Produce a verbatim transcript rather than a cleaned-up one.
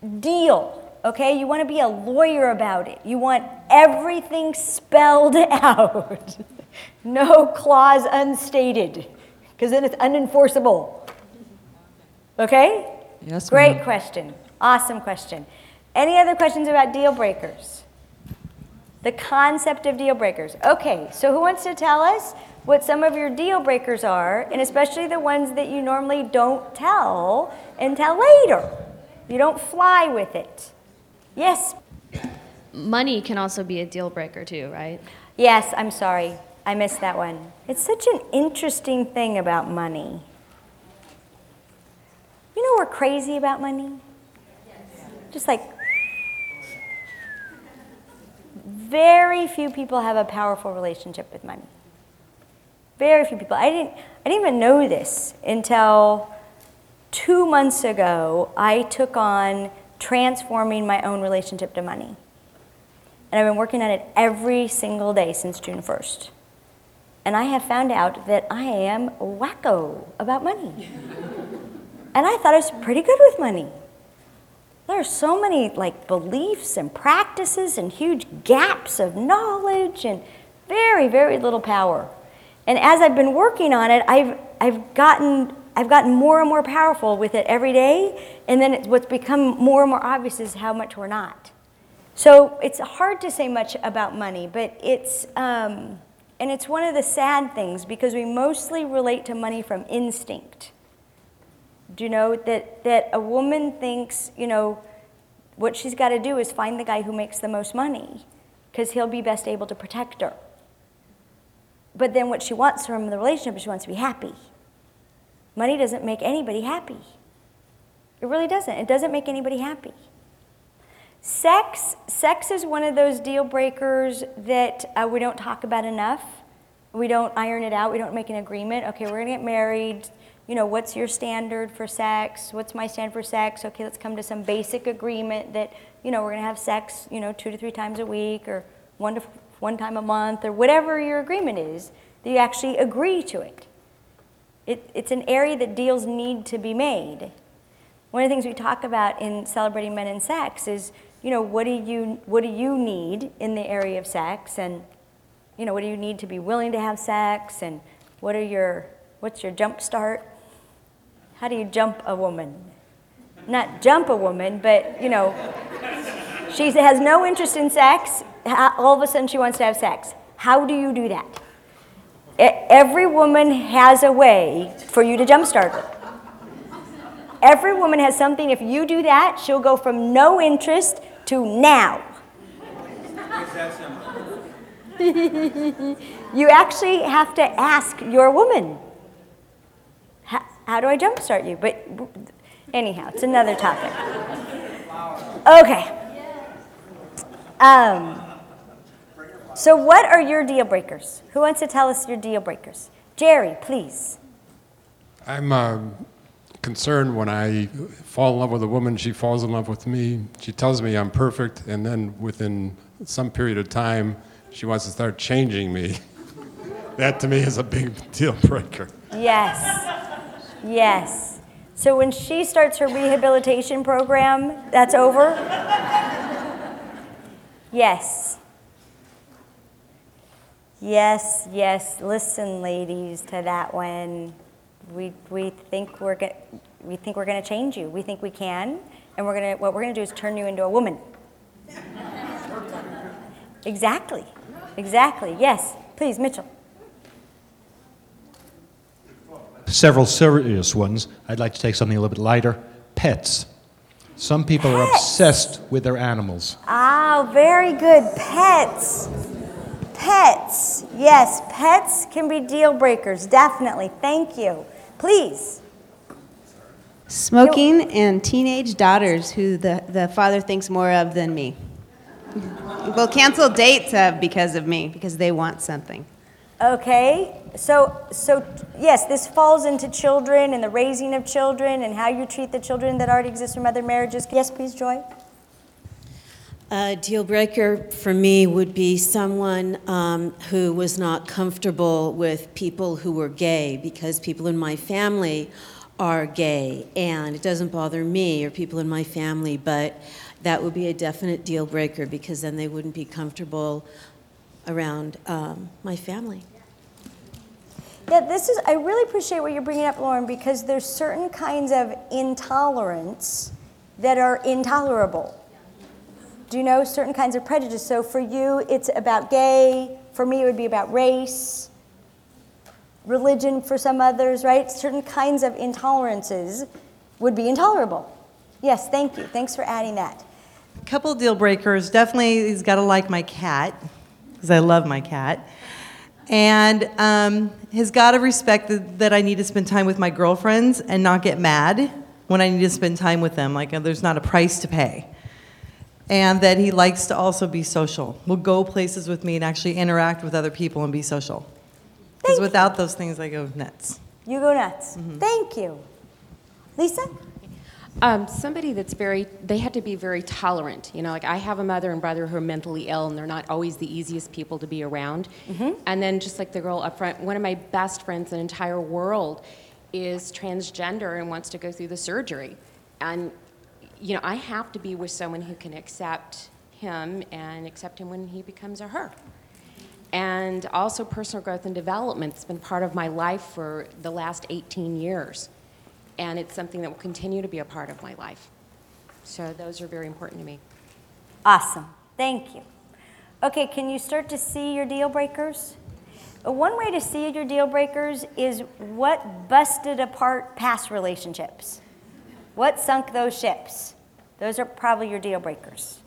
deal, okay? You want to be a lawyer about it. You want everything spelled out. No clause unstated, because then it's unenforceable. Okay? Yes, Great ma'am. question. Awesome question. Any other questions about deal breakers? The concept of deal breakers. Okay, so who wants to tell us what some of your deal breakers are, and especially the ones that you normally don't tell until later? You don't fly with it. Yes? Money can also be a deal breaker too, right? Yes, I'm sorry. I missed that one. It's such an interesting thing about money. You know we're crazy about money? Yes. Just like, very few people have a powerful relationship with money. Very few people. I didn't, I didn't even know this until two months ago. I took on transforming my own relationship to money. And I've been working on it every single day since June first. And I have found out that I am wacko about money. And I thought I was pretty good with money. There are so many like beliefs and practices and huge gaps of knowledge and very, very little power. And as I've been working on it, I've I've gotten I've gotten more and more powerful with it every day. And then it's, what's become more and more obvious is how much we're not. So it's hard to say much about money, but it's um, and it's one of the sad things because we mostly relate to money from instinct. Do you know that, that a woman thinks, you know, what she's got to do is find the guy who makes the most money because he'll be best able to protect her. But then what she wants from the relationship is she wants to be happy. Money doesn't make anybody happy. It really doesn't. It doesn't make anybody happy. Sex, sex is one of those deal breakers that uh, we don't talk about enough. We don't iron it out. We don't make an agreement. Okay, we're going to get married. You know, what's your standard for sex? What's my standard for sex? Okay, let's come to some basic agreement that, you know, we're going to have sex, you know, two to three times a week or one to one time a month or whatever your agreement is, that you actually agree to it. It it's an area that deals need to be made. One of the things we talk about in Celebrating Men and Sex is, you know, what do you what do you need in the area of sex, and, you know, what do you need to be willing to have sex, and what are your what's your jump start? How do you jump a woman? Not jump a woman, but, you know, she has no interest in sex. All of a sudden she wants to have sex. How do you do that? Every woman has a way for you to jumpstart her. Every woman has something. If you do that, she'll go from no interest to now. You actually have to ask your woman, how, how do I jumpstart you? But anyhow, it's another topic. Okay. Um, so what are your deal breakers? Who wants to tell us your deal breakers? Jerry, please. I'm uh, concerned when I fall in love with a woman, she falls in love with me. She tells me I'm perfect, and then within some period of time, she wants to start changing me. That to me is a big deal breaker. Yes. Yes. So when she starts her rehabilitation program, that's over? Yes. Yes, yes. Listen, ladies, to that one. We we think we're going we think we're going to change you. We think we can, and we're going to what we're going to do is turn you into a woman. Exactly. Exactly. Yes. Please, Mitchell. Several serious ones. I'd like to take something a little bit lighter. Pets. Some people Pets. are obsessed with their animals. Ah, very good. Pets. Pets. Yes, pets can be deal breakers. Definitely. Thank you. Please. Smoking and teenage daughters who the, the father thinks more of than me. Will cancel dates uh, because of me, because they want something. Okay. So, so yes, this falls into children and the raising of children and how you treat the children that already exist from other marriages. Yes, please, Joy. A deal breaker for me would be someone um, who was not comfortable with people who were gay, because people in my family are gay, and it doesn't bother me or people in my family, but that would be a definite deal breaker because then they wouldn't be comfortable around um, my family. Yeah, this is, I really appreciate what you're bringing up, Lauren, because there's certain kinds of intolerance that are intolerable. Do you know certain kinds of prejudice? So for you, it's about gay. For me, it would be about race, religion for some others, right? Certain kinds of intolerances would be intolerable. Yes, thank you. Thanks for adding that. Couple deal breakers. Definitely, he's got to like my cat, because I love my cat. And um, he's got to respect that, that I need to spend time with my girlfriends and not get mad when I need to spend time with them. Like, uh, there's not a price to pay. And that he likes to also be social. Will go places with me and actually interact with other people and be social. Because without those things, I go nuts. You go nuts. Mm-hmm. Thank you. Lisa? Um, somebody that's very, they had to be very tolerant. You know, like I have a mother and brother who are mentally ill, and they're not always the easiest people to be around. Mm-hmm. And then just like the girl up front, one of my best friends in the entire world is transgender and wants to go through the surgery. And, you know, I have to be with someone who can accept him and accept him when he becomes a her. And also personal growth and development has been part of my life for the last eighteen years. And it's something that will continue to be a part of my life. So those are very important to me. Awesome. Thank you. Okay, can you start to see your deal breakers? Uh, One way to see your deal breakers is what busted apart past relationships. What sunk those ships? Those are probably your deal breakers.